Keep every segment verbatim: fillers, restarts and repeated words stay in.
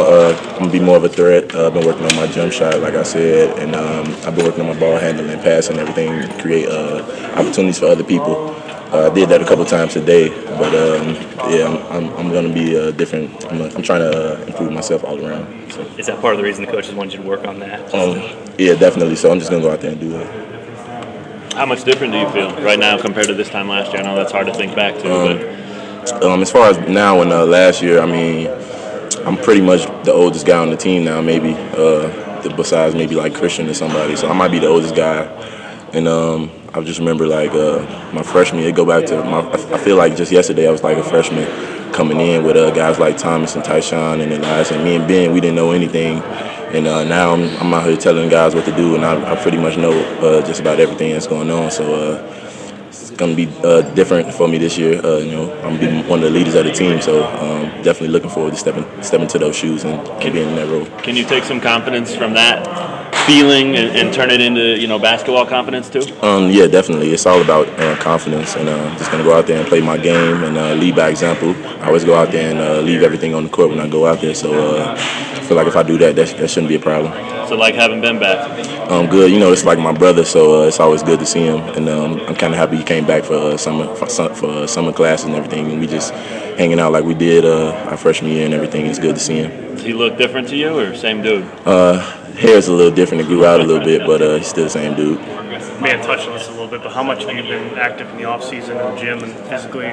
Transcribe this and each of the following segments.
uh, I'm gonna be more of a threat. Uh, I've been working on my jump shot, like I said, and um, I've been working on my ball handling, passing, everything, to create uh, opportunities for other people. Uh, I did that a couple times today, but um, yeah, I'm, I'm, I'm going to be uh, different. I'm, I'm trying to uh, improve myself all around. So. Is that part of the reason the coaches want you to work on that? Um, yeah, definitely. So I'm just going to go out there and do it. How much different do you feel right now compared to this time last year? I know that's hard to think back to. Um, but um, as far as now and uh, last year, I mean, I'm pretty much the oldest guy on the team now, maybe, uh, besides maybe like Christian or somebody. So I might be the oldest guy. And um, I just remember like uh, my freshman year, go back to my, I feel like just yesterday I was like a freshman coming in with uh, guys like Thomas and Tyshawn and Elias. And me and Ben, we didn't know anything. And uh, now I'm, I'm out here telling guys what to do, and I, I pretty much know uh, just about everything that's going on. So uh, it's going to be uh, different for me this year. Uh, you know, I'm gonna be one of the leaders of the team, so um, definitely looking forward to stepping stepping into those shoes and, and being in that role. Can you take some confidence from that feeling and, and turn it into, you know, basketball confidence too? Um, yeah, definitely. It's all about uh, confidence, and uh, just gonna go out there and play my game and uh, lead by example. I always go out there and uh, leave everything on the court when I go out there. So uh, I feel like if I do that, that, that shouldn't be a problem. So like having Ben back? Um, good. You know, it's like my brother, so uh, it's always good to see him, and um, I'm kind of happy he came back for uh, summer for, for uh, summer classes and everything, and we just hanging out like we did uh, our freshman year and everything. It's good to see him. Does he look different to you, or same dude? Uh, hair's a little different. It grew out a little bit, but uh, he's still the same dude. You may have touched on this a little bit, but how much have you been active in the off season in the gym and physically?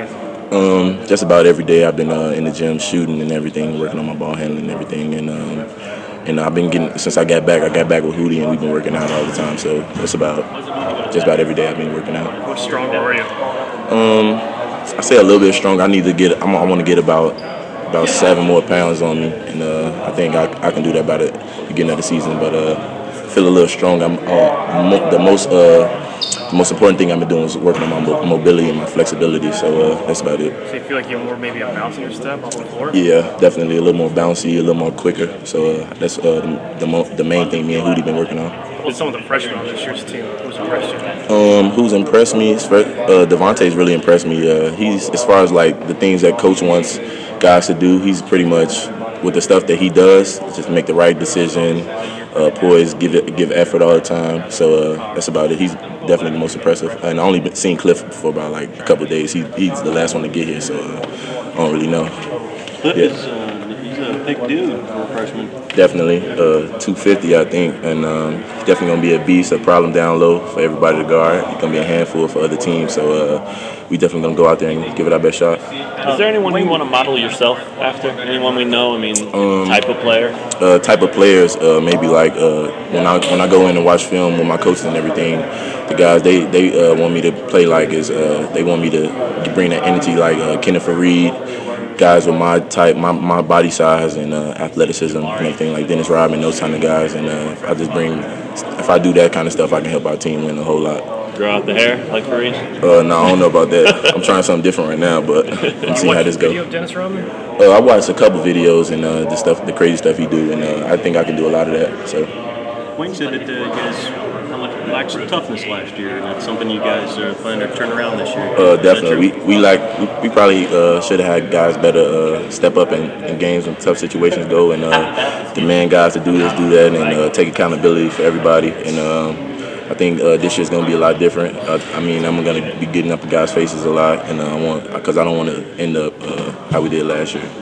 Um, just about every day I've been uh, in the gym shooting and everything, working on my ball handling and everything, and um, and I've been getting since I got back. I got back with Hootie, and we've been working out all the time. So it's about just about every day I've been working out. How strong are you? Um, I say a little bit strong. I need to get. I'm, I want to get about about seven more pounds on me, and uh, I think I, I can do that by the beginning of the season. But uh, I feel a little strong. I'm uh, mo- the most. Uh, The most important thing I've been doing is working on my mo- mobility and my flexibility, so uh, that's about it. So you feel like you have more maybe a bounce in your step off the floor? Yeah, definitely a little more bouncy, a little more quicker. So uh, that's uh, the, the, mo- the main thing me and Hootie been working on. What's some of the freshmen on this year's team? Who's impressed you? Um, who's impressed me? Uh, Devontae's really impressed me. Uh, he's as far as like the things that coach wants guys to do, he's pretty much with the stuff that he does, just make the right decision, uh, poise, give it, give effort all the time. So uh, that's about it. He's definitely the most impressive. And I only been seen Cliff for about like a couple of days. He, he's the last one to get here, so uh, I don't really know. Cliff yeah. is uh, he's a big dude for a freshman. Definitely, uh, two fifty I think, and um, he's definitely gonna be a beast, a problem down low for everybody to guard. He's gonna be a handful for other teams, so uh, we definitely gonna go out there and give it our best shot. Is there anyone you want to model yourself after? Anyone we know? I mean, um, type of player. Uh, type of players, uh, maybe like uh, when I when I go in and watch film with my coaches and everything, the guys they they uh, want me to play like is uh, they want me to bring that energy like uh, Kenneth Fareed. Guys with my type, my, my body size and uh, athleticism and everything, like Dennis Rodman, those kind of guys. And uh, if I just bring, if I do that kind of stuff, I can help our team win a whole lot. Grow out the hair like Fareed? Uh, no, I don't know about that. I'm trying something different right now, but let's see how this goes. Video of Dennis Rodman? Uh, I watched a couple videos and uh, the stuff, the crazy stuff he do, and uh, I think I can do a lot of that. So. Wayne said that uh, you guys lacked some toughness last year, and that's something you guys are planning to turn around this year. Uh, definitely, we we like we, we probably uh, should have had guys better uh, step up in, in games when tough situations go and uh, demand guys to do this, do that, and uh, take accountability for everybody. And um, I think uh, this year's gonna be a lot different. Uh, I mean, I'm gonna be getting up in guys' faces a lot, and uh, I want because I don't want to end up uh, how we did last year.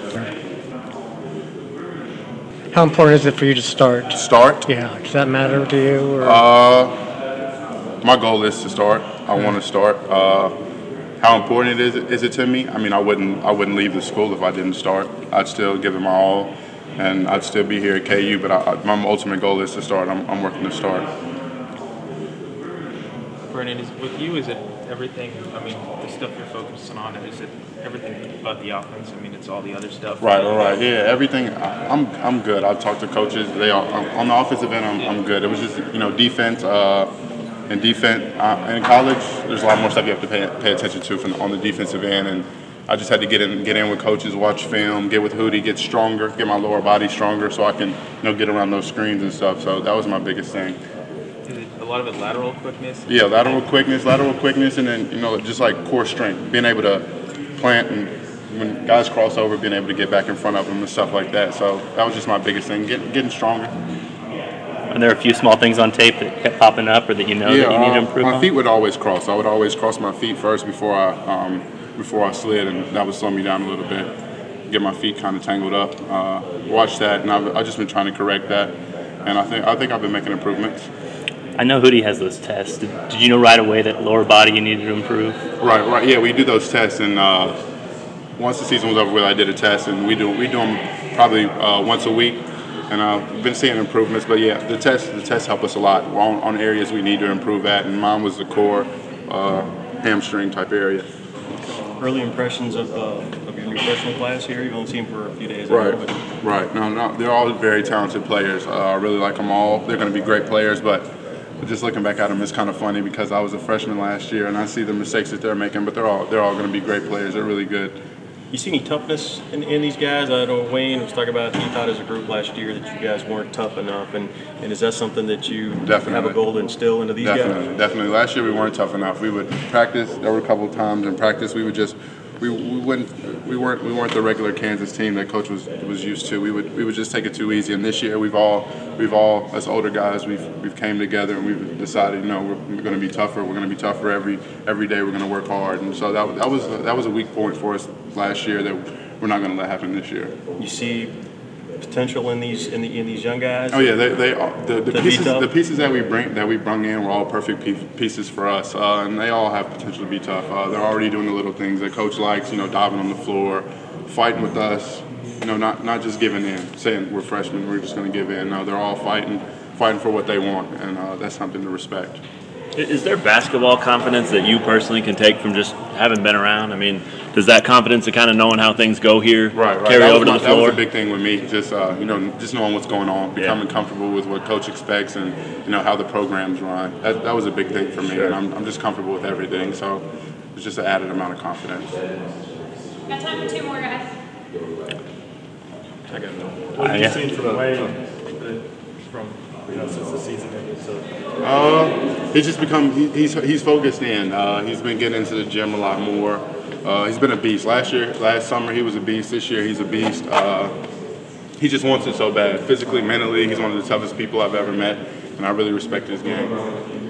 How important is it for you to start? Start? Yeah. Does that matter to you? Or? Uh, my goal is to start. I want to start. Uh, how important it is is it to me? I mean, I wouldn't I wouldn't leave the school if I didn't start. I'd still give it my all, and I'd still be here at K U. But I, my ultimate goal is to start. I'm, I'm working to start. Brennan, is with you, is it everything? I mean, the stuff you're focusing on, is it everything but the offense? I mean, it's all the other stuff. Right, all right, yeah, everything. I'm I'm good. I've talked to coaches. They are on the offensive end. I'm I'm good. It was just you know defense. Uh, and defense uh, in college, there's a lot more stuff you have to pay pay attention to from on the defensive end. And I just had to get in get in with coaches, watch film, get with Hootie, get stronger, get my lower body stronger, so I can you know get around those screens and stuff. So that was my biggest thing. Is it a lot of it lateral quickness? Yeah, lateral quickness, lateral quickness, and then you know just like core strength, being able to plant and when guys cross over, being able to get back in front of them and stuff like that. So that was just my biggest thing, getting getting stronger. Are there a few small things on tape that kept popping up, or that you know Yeah, that you need to uh, improve my on? feet would always cross. I would always cross my feet first before I um, before I slid, and that would slow me down a little bit. Get my feet kind of tangled up. Uh, watch that, and I've, I've just been trying to correct that. And I think I think I've been making improvements. I know Hootie has those tests. Did, did you know right away that lower body you needed to improve? Right, right. Yeah, we do those tests, and uh, once the season was over with, I did a test, and we do we do them probably uh, once a week. And I've uh, been seeing improvements, but yeah, the tests the tests help us a lot on, on areas we need to improve at. And mine was the core uh, hamstring type area. Early impressions of, uh, of your new freshman class here. You've only seen them for a few days. I Right, know, but right. No, no, they're all very talented players. Uh, I really like them all. They're going to be great players, but just looking back at them, it's kind of funny because I was a freshman last year, and I see the mistakes that they're making. But they're all they're all going to be great players. They're really good. You see any toughness in, in these guys? I know Wayne was talking about he thought as a group last year that you guys weren't tough enough, and, and is that something that you Definitely. have a goal to instill into these Definitely, guys? definitely. Last year we weren't tough enough. We would practice. There were a couple of times in practice we would just we, we wouldn't we weren't we weren't the regular Kansas team that coach was was used to. We would we would just take it too easy. And this year we've all we've all as older guys we've we've came together and we've decided, you know, we're, we're going to be tougher. We're going to be tougher every every day. We're going to work hard. And so that that was that was a weak point for us last year that we're not going to let happen this year. You see potential in these in the in these young guys? Oh yeah, they they are, the, the To be pieces tough? the pieces that we bring that we brung in were all perfect pe- pieces for us, uh, and they all have potential to be tough. Uh, they're already doing the little things that coach likes, you know, diving on the floor, fighting with us, you know, not not just giving in, saying we're freshmen, we're just going to give in. No, they're all fighting, fighting for what they want, and uh, that's something to respect. Is there basketball confidence that you personally can take from just having been around? I mean, does that confidence of kind of knowing how things go here Right, right. carry that over was to my, the floor? That was a big thing with me. Just uh, you know, just knowing what's going on, becoming Yeah. comfortable with what coach expects, and you know how the programs run. That, that was a big thing for me, Sure. and I'm, I'm just comfortable with everything. So it's just an added amount of confidence. Got time for two more, guys. I got no. What have you seen from Wayne from you know since the season ended? So Uh, he's just become he, he's he's focused in. Uh, he's been getting into the gym a lot more. Uh, he's been a beast. Last year, last summer he was a beast. This year he's a beast. Uh, he just wants it so bad, physically, mentally. He's one of the toughest people I've ever met, and I really respect his game.